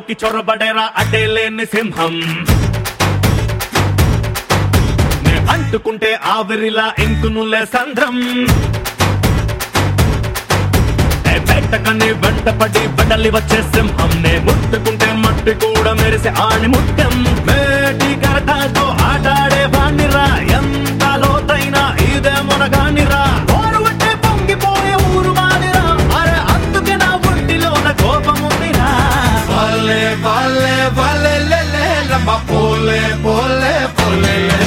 అడవిలోకి చొరబడేరా అడ్డేలేని సింహం నే అంటుకుంటే ఆవిరిలా ఇంకునులే సంద్రం పెట్టకని వెంటపడి బడలి వచ్చే సింహం నే ముట్టుకుంటే మట్టి కూడా మెరిసే ఆని ముట్టం మేటి కరటాతో ఆటాడే వాణిరా ఎంత లోతైనా ఇదే మునగానిరా ఓరువట్టే పొంగిపోయే ఊరు మాదిరా అరే అందుకే నా ఒంటిలోన కోపముందిరా Vale, vale, vale, le, le, la ma pole, pole, pole, le.